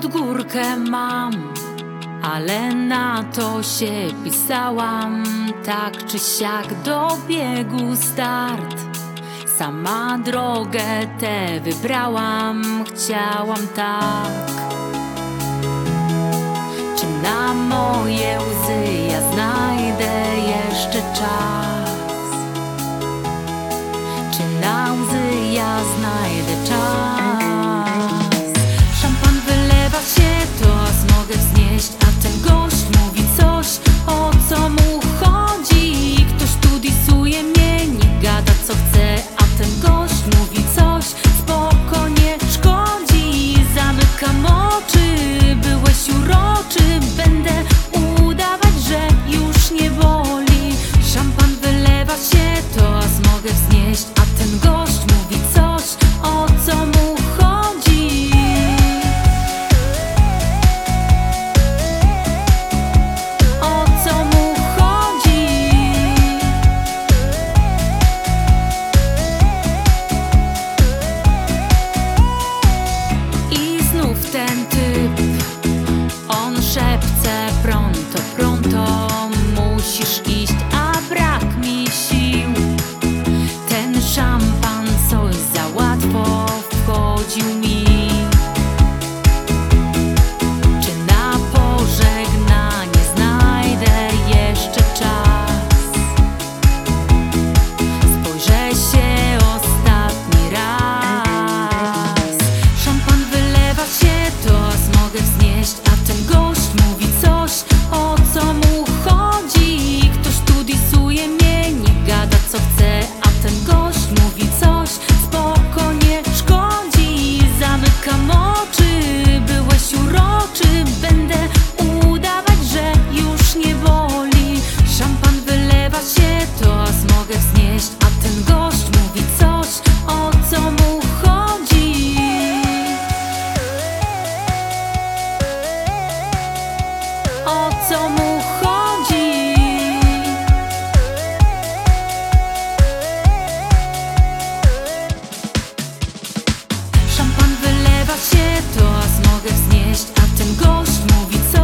pod górkę mam, ale na to się pisałam. Tak czy siak dobiegł start, sama drogę tę wybrałam. Chciałam tak. Czy na moje łzy ja znajdę jeszcze czas? Czy na łzy ja znajdę czas? Szampan wylewa się, toast mogę wznieść, a ten gość mówi coś, o co mu chodzi. Ktoś tu disuje mnie, nie gada co chce, a ten gość mówi coś, spoko, nie szkodzi. Zamykam oczy, byłeś uroczy, będę udawać, że już nie boli. Szampan wylewa się, toast mogę wznieść, a ten gość mówi coś, o co mu chodzi. O co mu chodzi? I znów ten typ, on szepce pronto, pronto, musisz iść, a brak mi sił. Ten szampan coś za łatwo wchodził mi. Czy na pożegnanie znajdę jeszcze czas? Spojrzę się ostatni raz. Szampan wylewa się, toast mogę wznieść, a ten gość mówi coś, o co mu chodzi. Ktoś tu disuje mnie, nie gada co chce, a ten gość mówi coś, spoko, nie szkodzi. Zamykam oczy, byłeś uroczy, będę udawać, że już nie boli. Szampan wylewa się, toast mogę wznieść, a ten gość mówi coś, o co mu chodzi. O co mu chodzi? Szampan wylewa się, toast mogę wznieść, a ten gość mówi coś.